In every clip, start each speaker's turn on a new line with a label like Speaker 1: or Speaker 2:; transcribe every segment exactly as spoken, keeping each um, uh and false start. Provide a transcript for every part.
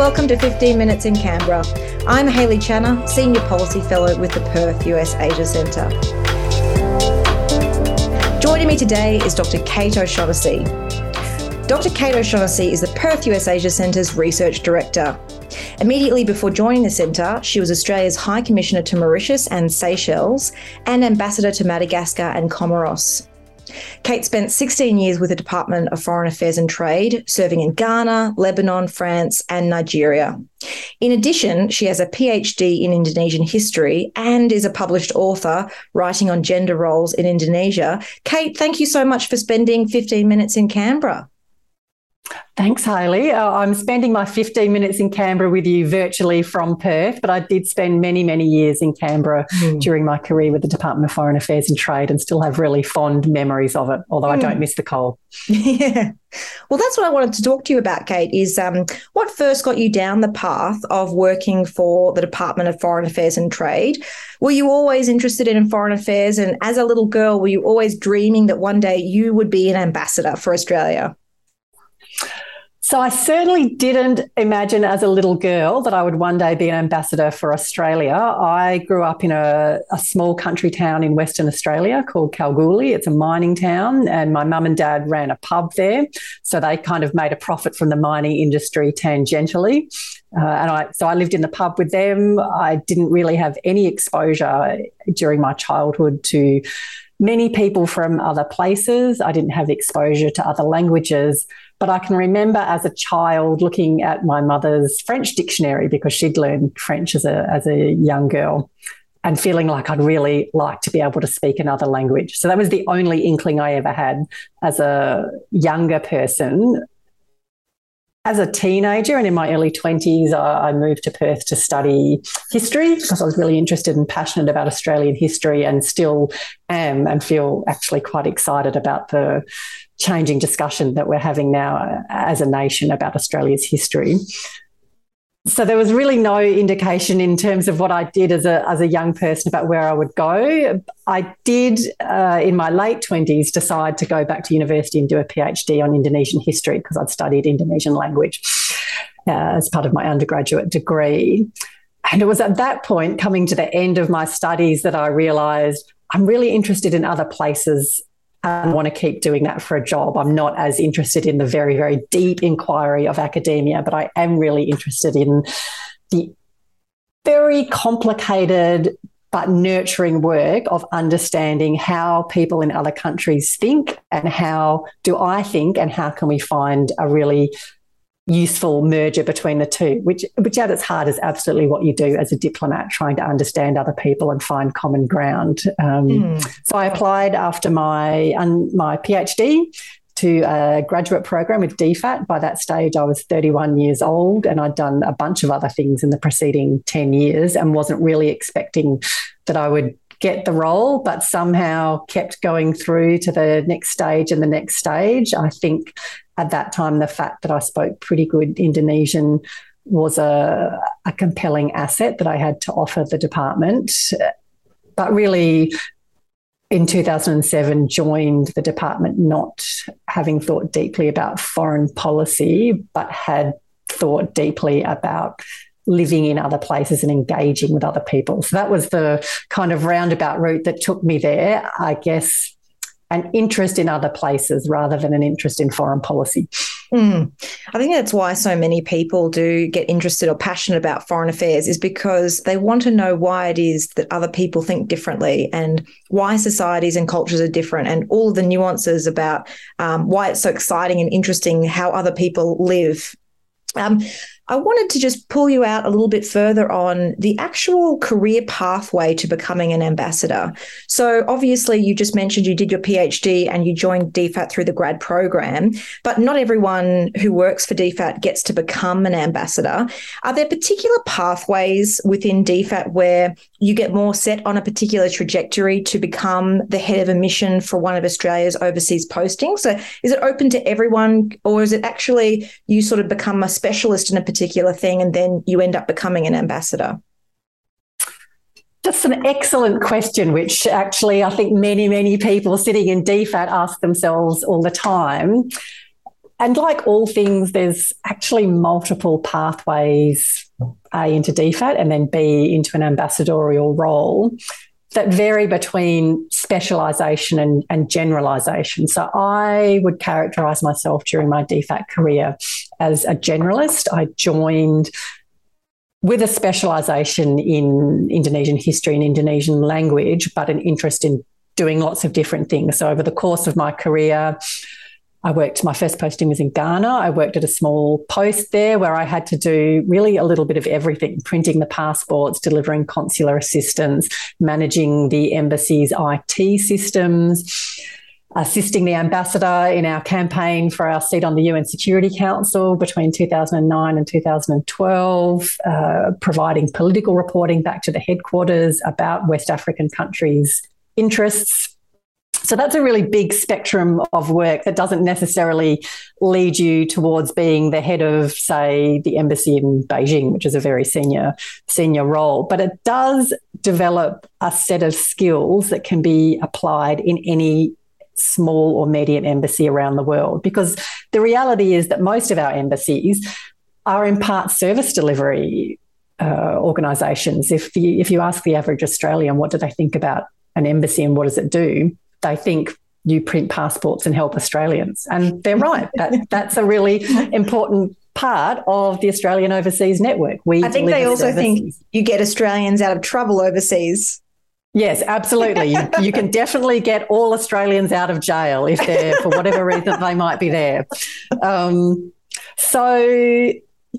Speaker 1: welcome to fifteen minutes in Canberra. I'm Hayley Channer, Senior Policy Fellow with the Perth U S Asia Centre. Joining me today is Doctor Kate O'Shaughnessy. Doctor Kate O'Shaughnessy is the Perth U S Asia Centre's Research Director. Immediately before joining the centre, she was Australia's High Commissioner to Mauritius and Seychelles and Ambassador to Madagascar and Comoros. Kate spent sixteen years with the Department of Foreign Affairs and Trade, serving in Ghana, Lebanon, France and Nigeria. In addition, she has a PhD in Indonesian history and is a published author writing on gender roles in Indonesia. Kate, thank you so much for spending fifteen minutes in Canberra.
Speaker 2: Thanks, Hayley. Uh, I'm spending my fifteen minutes in Canberra with you virtually from Perth, but I did spend many, many years in Canberra mm. during my career with the Department of Foreign Affairs and Trade and still have really fond memories of it, although mm. I don't miss the cold.
Speaker 1: Yeah. Well, that's what I wanted to talk to you about, Kate, is um, what first got you down the path of working for the Department of Foreign Affairs and Trade? Were you always interested in foreign affairs? And as a little girl, were you always dreaming that one day you would be an ambassador for Australia?
Speaker 2: So I certainly didn't imagine as a little girl that I would one day be an ambassador for Australia. I grew up in a, a small country town in Western Australia called Kalgoorlie. It's a mining town, and my mum and dad ran a pub there. So they kind of made a profit from the mining industry tangentially. Uh, and I, so I lived in the pub with them. I didn't really have any exposure during my childhood to many people from other places. I didn't have exposure to other languages. But I can remember as a child looking at my mother's French dictionary, because she'd learned French as a as a young girl, and feeling like I'd really like to be able to speak another language. So that was the only inkling I ever had as a younger person. As a teenager and in my early twenties, I moved to Perth to study history because I was really interested and passionate about Australian history, and still am, and feel actually quite excited about the changing discussion that we're having now as a nation about Australia's history. So there was really no indication in terms of what I did as a as a young person about where I would go. I did, uh, in my late twenties, decide to go back to university and do a PhD on Indonesian history because I'd studied Indonesian language uh, as part of my undergraduate degree. And it was at that point, coming to the end of my studies, that I realised I'm really interested in other places. I want to keep doing that for a job. I'm not as interested in the very, very deep inquiry of academia, but I am really interested in the very complicated but nurturing work of understanding how people in other countries think, and how do I think, and how can we find a really useful merger between the two, which, which at its heart is absolutely what you do as a diplomat, trying to understand other people and find common ground. Um, mm. So I applied after my, um, my PhD to a graduate program with D FAT. By that stage, I was thirty-one years old, and I'd done a bunch of other things in the preceding ten years and wasn't really expecting that I would get the role, but somehow kept going through to the next stage and the next stage. I think at that time, the fact that I spoke pretty good Indonesian was a, a compelling asset that I had to offer the department. But really, in two thousand seven, joined the department not having thought deeply about foreign policy, but had thought deeply about living in other places and engaging with other people. So that was the kind of roundabout route that took me there, I guess. An interest in other places rather than an interest in foreign policy.
Speaker 1: Mm. I think that's why so many people do get interested or passionate about foreign affairs, is because they want to know why it is that other people think differently, and why societies and cultures are different, and all of the nuances about um, why it's so exciting and interesting how other people live. Um, I wanted to just pull you out a little bit further on the actual career pathway to becoming an ambassador. So obviously you just mentioned you did your PhD and you joined D FAT through the grad program, but not everyone who works for D FAT gets to become an ambassador. Are there particular pathways within D FAT where you get more set on a particular trajectory to become the head of a mission for one of Australia's overseas postings? So is it open to everyone, or is it actually you sort of become a specialist in a particular thing and then you end up becoming an ambassador?
Speaker 2: That's an excellent question, which actually I think many, many people sitting in D FAT ask themselves all the time. and like all things, there's actually multiple pathways, A, into D FAT and then B, into an ambassadorial role that vary between specialisation and, and generalisation. So I would characterise myself during my D FAT career as a generalist. I joined with a specialisation in Indonesian history and Indonesian language, but an interest in doing lots of different things. So over the course of my career, I worked, my first posting was in Ghana. I worked at a small post there where I had to do really a little bit of everything, printing the passports, delivering consular assistance, managing the embassy's I T systems, assisting the ambassador in our campaign for our seat on the U N Security Council between two thousand nine and two thousand twelve, uh, providing political reporting back to the headquarters about West African countries' interests. So that's a really big spectrum of work that doesn't necessarily lead you towards being the head of, say, the embassy in Beijing, which is a very senior senior role. But it does develop a set of skills that can be applied in any small or medium embassy around the world, because the reality is that most of our embassies are in part service delivery uh, organisations. If you, if you ask the average Australian what do they think about an embassy and what does it do, they think you print passports and help Australians. And they're right. That, that's a really important part of the Australian Overseas Network. We
Speaker 1: I think they also
Speaker 2: services.
Speaker 1: think you get Australians out of trouble overseas.
Speaker 2: Yes, absolutely. You, you can definitely get all Australians out of jail if they're, for whatever reason, they might be there. Um, so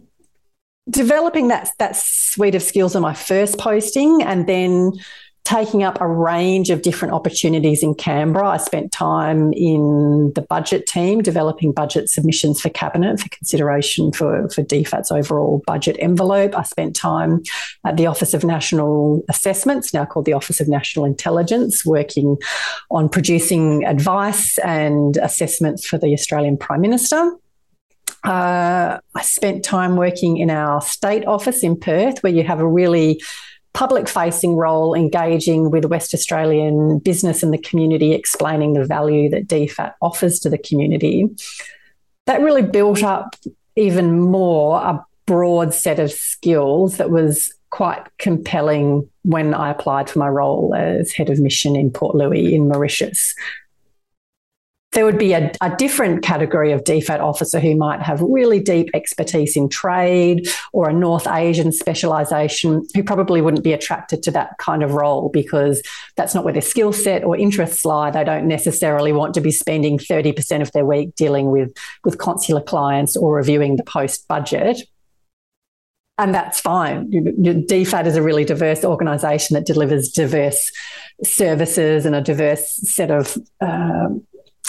Speaker 2: developing that, that suite of skills on my first posting, and then taking up a range of different opportunities in Canberra. I spent time in the budget team developing budget submissions for Cabinet for consideration for, for D FAT's overall budget envelope. I spent time at the Office of National Assessments, now called the Office of National Intelligence, working on producing advice and assessments for the Australian Prime Minister. Uh, I spent time working in our state office in Perth, where you have a really public-facing role, engaging with West Australian business and the community, explaining the value that D FAT offers to the community. That really built up even more a broad set of skills that was quite compelling when I applied for my role as head of mission in Port Louis in Mauritius. There would be a, a different category of D FAT officer who might have really deep expertise in trade, or a North Asian specialisation, who probably wouldn't be attracted to that kind of role because that's not where their skill set or interests lie. They don't necessarily want to be spending thirty percent of their week dealing with, with consular clients or reviewing the post budget. And that's fine. D FAT is a really diverse organisation that delivers diverse services and a diverse set of um,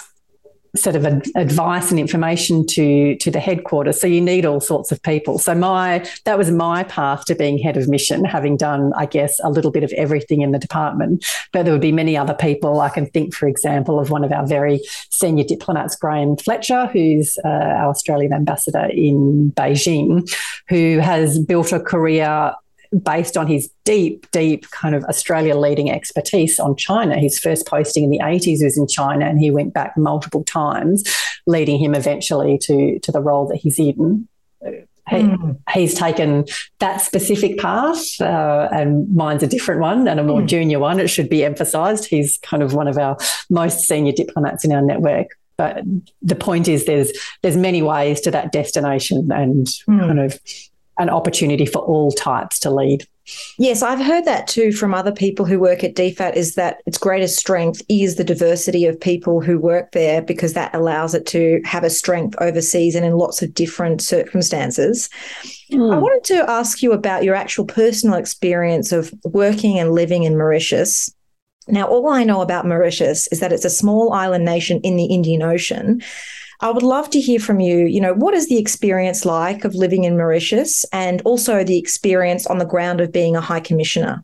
Speaker 2: set of ad- advice and information to, to the headquarters. So you need all sorts of people. So my that was my path to being head of mission, having done, I guess, a little bit of everything in the department. But there would be many other people. I can think, for example, of one of our very senior diplomats, Graham Fletcher, who's uh, our Australian ambassador in Beijing, who has built a career based on his deep, deep kind of Australia-leading expertise on China. His first posting in the eighties was in China, and he went back multiple times, leading him eventually to, to the role that he's in. He, mm. He's taken that specific path, uh, and mine's a different one and a more mm. junior one. It should be emphasised. He's kind of one of our most senior diplomats in our network. But the point is there's there's many ways to that destination, and mm. kind of an opportunity for all types to lead.
Speaker 1: Yes, I've heard that too from other people who work at D FAT, is that its greatest strength is the diversity of people who work there, because that allows it to have a strength overseas and in lots of different circumstances. Mm. I wanted to ask you about your actual personal experience of working and living in Mauritius. Now, all I know about Mauritius is that it's a small island nation in the Indian Ocean. I would love to hear from you, you know, what is the experience like of living in Mauritius, and also the experience on the ground of being a High Commissioner?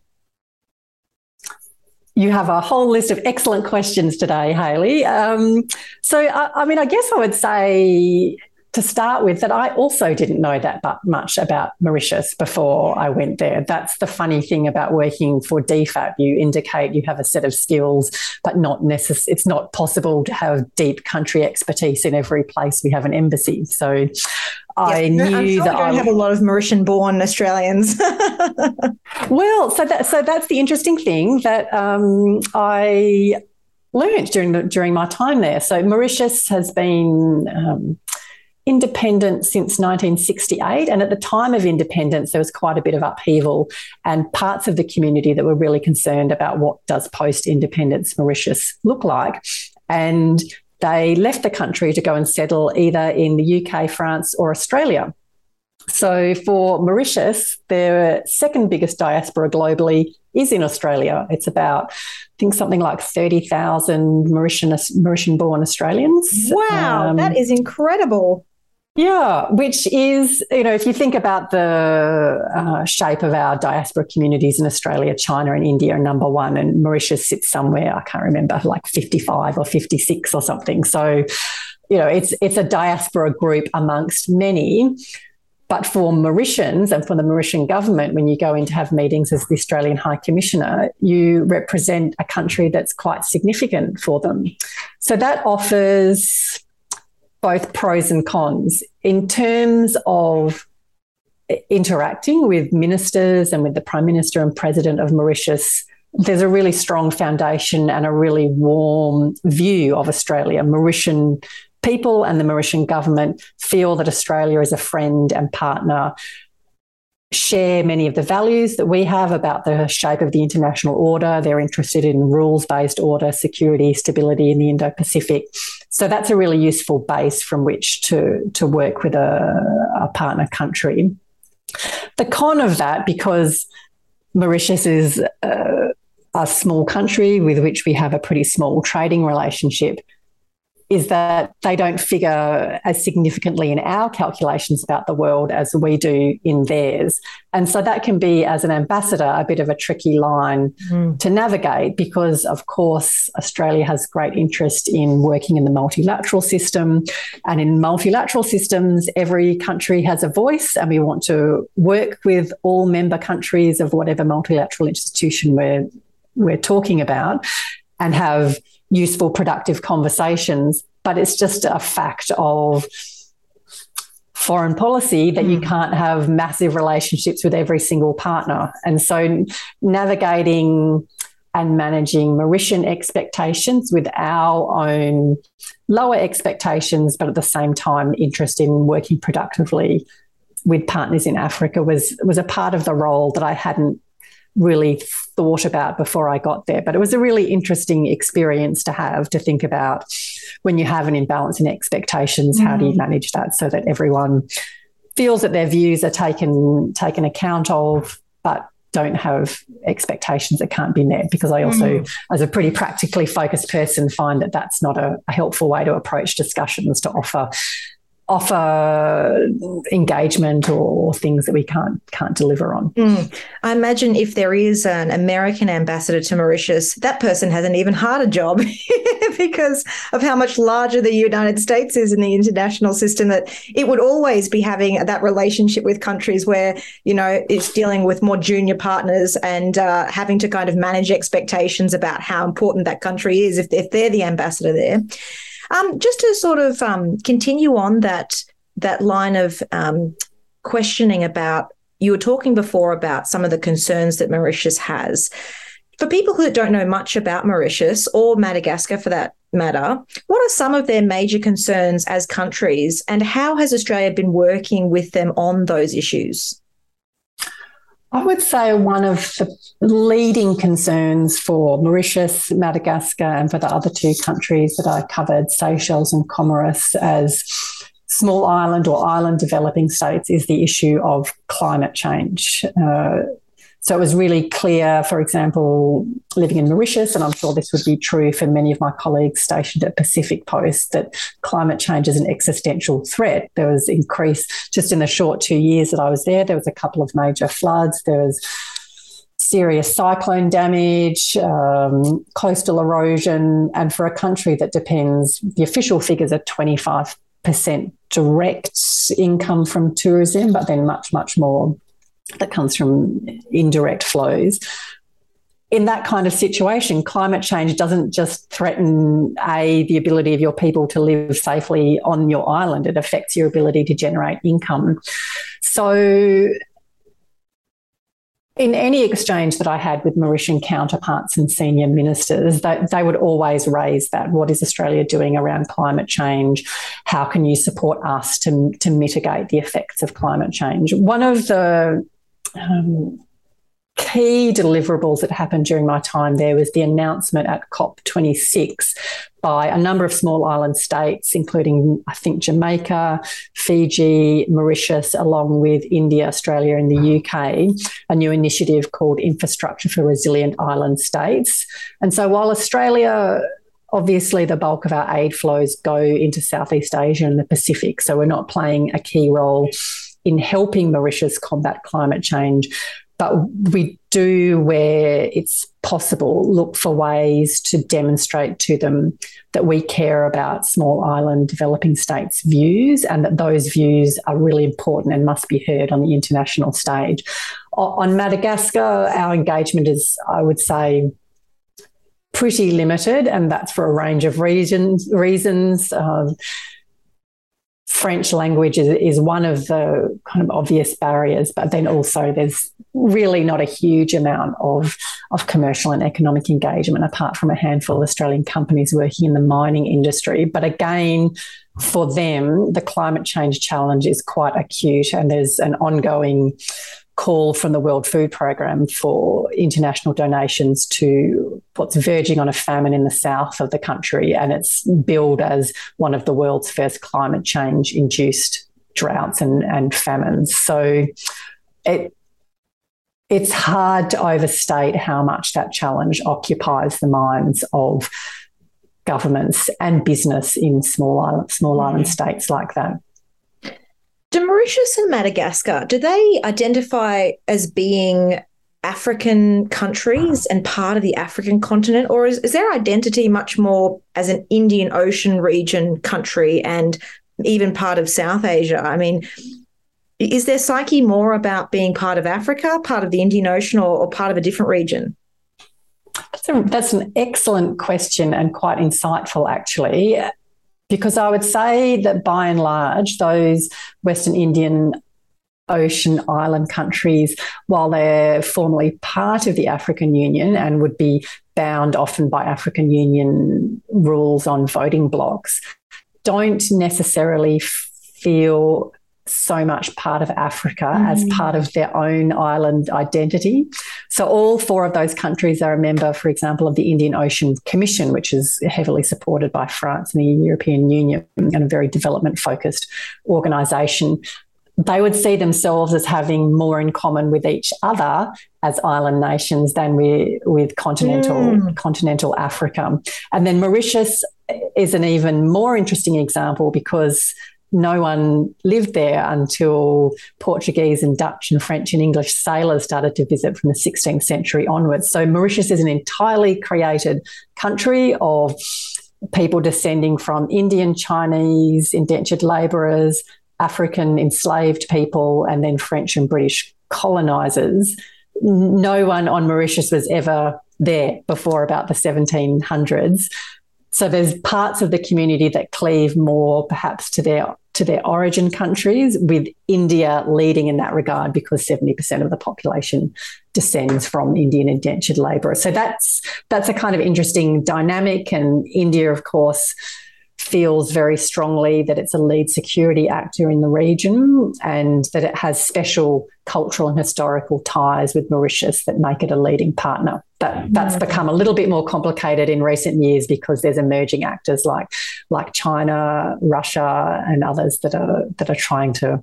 Speaker 2: You have a whole list of excellent questions today, Hayley. Um, so, I, I mean, I guess I would say to start with, that I also didn't know that much about Mauritius before I went there. That's the funny thing about working for D FAT. You indicate you have a set of skills, but not necess- it's not possible to have deep country expertise in every place we have an embassy. So I
Speaker 1: yes,
Speaker 2: knew
Speaker 1: I'm sure
Speaker 2: that
Speaker 1: we don't
Speaker 2: I
Speaker 1: have a lot of Mauritian-born Australians.
Speaker 2: Well, so that so that's the interesting thing that um, I learned during the, during my time there. So Mauritius has been um, independent since nineteen sixty-eight, and at the time of independence, there was quite a bit of upheaval, and parts of the community that were really concerned about what does post-independence Mauritius look like, and they left the country to go and settle either in the U K, France, or Australia. So for Mauritius, their second biggest diaspora globally is in Australia. It's about, I think, something like thirty thousand Mauritian, Mauritian-born Australians.
Speaker 1: Wow, um, that is incredible.
Speaker 2: Yeah, which is, you know, if you think about the uh, shape of our diaspora communities in Australia, China and India are number one, and Mauritius sits somewhere, I can't remember, like fifty-five or fifty-six or something. So, you know, it's it's a diaspora group amongst many. But for Mauritians and for the Mauritian government, when you go in to have meetings as the Australian High Commissioner, you represent a country that's quite significant for them. So that offers both pros and cons. In terms of interacting with ministers and with the Prime Minister and President of Mauritius, there's a really strong foundation and a really warm view of Australia. Mauritian people and the Mauritian government feel that Australia is a friend and partner, share many of the values that we have about the shape of the international order. They're interested in rules-based order, security, stability in the Indo-Pacific. So that's a really useful base from which to, to work with a, a partner country. The con of that, because Mauritius is a, a small country with which we have a pretty small trading relationship, is that they don't figure as significantly in our calculations about the world as we do in theirs. And so that can be, as an ambassador, a bit of a tricky line mm. to navigate, because, of course, Australia has great interest in working in the multilateral system. And in multilateral systems, every country has a voice, and we want to work with all member countries of whatever multilateral institution we're, we're talking about and have useful, productive conversations. But it's just a fact of foreign policy that mm. you can't have massive relationships with every single partner. And so navigating and managing Mauritian expectations with our own lower expectations, but at the same time interest in working productively with partners in Africa was, was a part of the role that I hadn't really thought about before I got there. But it was a really interesting experience to have, to think about when you have an imbalance in expectations, mm. how do you manage that so that everyone feels that their views are taken taken account of, but don't have expectations that can't be met? Because I also, mm. as a pretty practically focused person, find that that's not a, a helpful way to approach discussions, to offer offer engagement or things that we can't can't deliver on.
Speaker 1: Mm. I imagine if there is an American ambassador to Mauritius, that person has an even harder job because of how much larger the United States is in the international system, that it would always be having that relationship with countries where, you know, it's dealing with more junior partners and uh, having to kind of manage expectations about how important that country is if, if they're the ambassador there. Um, just to sort of um, continue on that that line of um, questioning about, you were talking before about some of the concerns that Mauritius has. For people who don't know much about Mauritius, or Madagascar for that matter, what are some of their major concerns as countries, and how has Australia been working with them on those issues?
Speaker 2: I would say one of the leading concerns for Mauritius, Madagascar, and for the other two countries that I covered, Seychelles and Comoros, as small island or island developing states, is the issue of climate change. Uh, So it was really clear, for example, living in Mauritius, and I'm sure this would be true for many of my colleagues stationed at Pacific Post, that climate change is an existential threat. There was increase, just in the short two years that I was there, there was a couple of major floods, there was serious cyclone damage, um, coastal erosion, and for a country that depends, the official figures are twenty-five percent direct income from tourism, but then much, much more that comes from indirect flows. In that kind of situation, climate change doesn't just threaten, A, the ability of your people to live safely on your island, it affects your ability to generate income. So in any exchange that I had with Mauritian counterparts and senior ministers, they, they would always raise that. What is Australia doing around climate change? How can you support us to, to mitigate the effects of climate change? One of the um, key deliverables that happened during my time there was the announcement at COP twenty-six by a number of small island states, including, I think, Jamaica, Fiji, Mauritius, along with India, Australia and the U K, a new initiative called Infrastructure for Resilient Island States. And so while Australia, obviously the bulk of our aid flows go into Southeast Asia and the Pacific, so we're not playing a key role in helping Mauritius combat climate change, but we do, where it's possible, look for ways to demonstrate to them that we care about small island developing states' views and that those views are really important and must be heard on the international stage. On Madagascar, our engagement is, I would say, pretty limited, and that's for a range of reasons. reasons. Um, French language is, is one of the kind of obvious barriers, but then also there's really not a huge amount of, of commercial and economic engagement apart from a handful of Australian companies working in the mining industry. But again, for them, the climate change challenge is quite acute, and there's an ongoing call from the World Food Programme for international donations to what's verging on a famine in the south of the country, and it's billed as one of the world's first climate change-induced droughts and, and famines. So it it's hard to overstate how much that challenge occupies the minds of governments and business in small island, small island states like that.
Speaker 1: Do Mauritius and Madagascar, do they identify as being African countries and part of the African continent, or is, is their identity much more as an Indian Ocean region country and even part of South Asia? I mean, is their psyche more about being part of Africa, part of the Indian Ocean, or, or part of a different region?
Speaker 2: That's, a, that's an excellent question and quite insightful, actually. Because I would say that by and large, those Western Indian Ocean island countries, while they're formally part of the African Union and would be bound often by African Union rules on voting blocks, don't necessarily feel so much part of Africa mm. as part of their own island identity. So all four of those countries are a member, for example, of the Indian Ocean Commission, which is heavily supported by France and the European Union and a very development-focused organisation. They would see themselves as having more in common with each other as island nations than we, with continental, mm. continental Africa. And then Mauritius is an even more interesting example because no one lived there until Portuguese and Dutch and French and English sailors started to visit from the sixteenth century onwards. So Mauritius is an entirely created country of people descending from Indian, Chinese, indentured labourers, African enslaved people, and then French and British colonisers. No one on Mauritius was ever there before about the seventeen hundreds. So there's parts of the community that cleave more perhaps to their to their origin countries, with India leading in that regard because seventy percent of the population descends from Indian indentured labour. So that's that's a kind of interesting dynamic, and India, of course, feels very strongly that it's a lead security actor in the region and that it has special cultural and historical ties with Mauritius that make it a leading partner. That, that's become a little bit more complicated in recent years because there's emerging actors like, like China, Russia and others that are that are trying to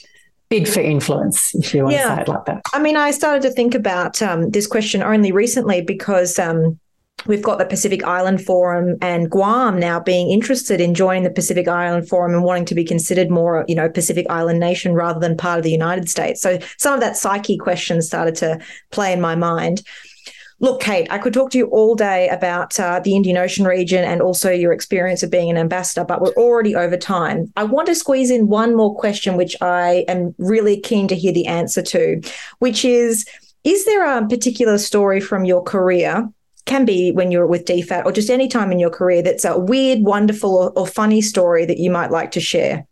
Speaker 2: bid for influence, if you want yeah. to say it like that.
Speaker 1: I mean, I started to think about um, this question only recently because um, we've got the Pacific Island Forum and Guam now being interested in joining the Pacific Island Forum and wanting to be considered more, you know, Pacific Island nation rather than part of the United States. So some of that psyche question started to play in my mind. Look, Kate, I could talk to you all day about uh, the Indian Ocean region and also your experience of being an ambassador, but we're already over time. I want to squeeze in one more question, which I am really keen to hear the answer to, which is, is there a particular story from your career, can be when you're with D FAT or just any time in your career, that's a weird, wonderful or, or funny story that you might like to share?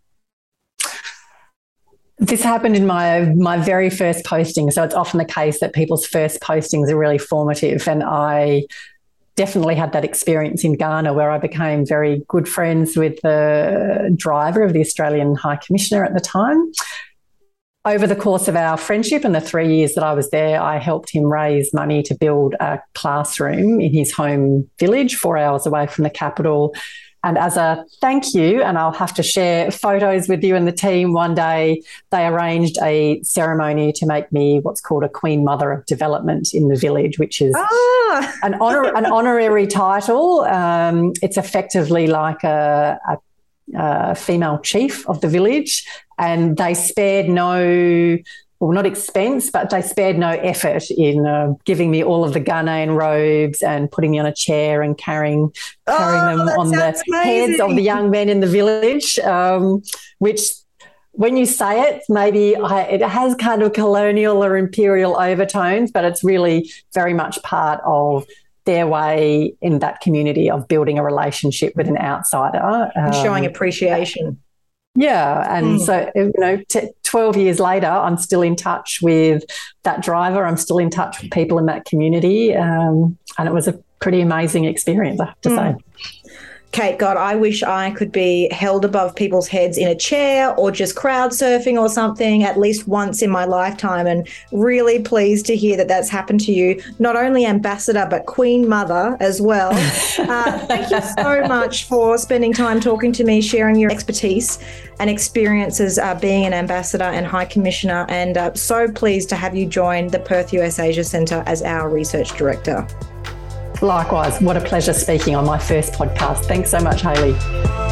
Speaker 2: This happened in my my very first posting. So it's often the case that people's first postings are really formative. And I definitely had that experience in Ghana, where I became very good friends with the driver of the Australian High Commissioner at the time. Over the course of our friendship and the three years that I was there, I helped him raise money to build a classroom in his home village, four hours away from the capital. And as a thank you, and I'll have to share photos with you and the team one day, they arranged a ceremony to make me what's called a Queen Mother of Development in the village, which is ah. an honor, an honorary title. Um, it's effectively like a, a, a female chief of the village, and they spared no... well, not expense, but they spared no effort in uh, giving me all of the Ghanaian robes and putting me on a chair and carrying carrying oh, them on the amazing. heads of the young men in the village, um, which when you say it, maybe I, it has kind of colonial or imperial overtones, but it's really very much part of their way in that community of building a relationship with an outsider.
Speaker 1: Um, showing appreciation.
Speaker 2: Yeah. And mm. so, you know, t- twelve years later, I'm still in touch with that driver. I'm still in touch with people in that community. Um, and it was a pretty amazing experience, I have to mm. say.
Speaker 1: Kate, God, I wish I could be held above people's heads in a chair or just crowd surfing or something at least once in my lifetime, and really pleased to hear that that's happened to you. Not only ambassador, but Queen Mother as well. Uh, thank you so much for spending time talking to me, sharing your expertise and experiences uh, being an ambassador and High Commissioner, and uh, so pleased to have you join the Perth U S Asia Centre as our research director.
Speaker 2: Likewise, what a pleasure speaking on my first podcast. Thanks so much, Hayley.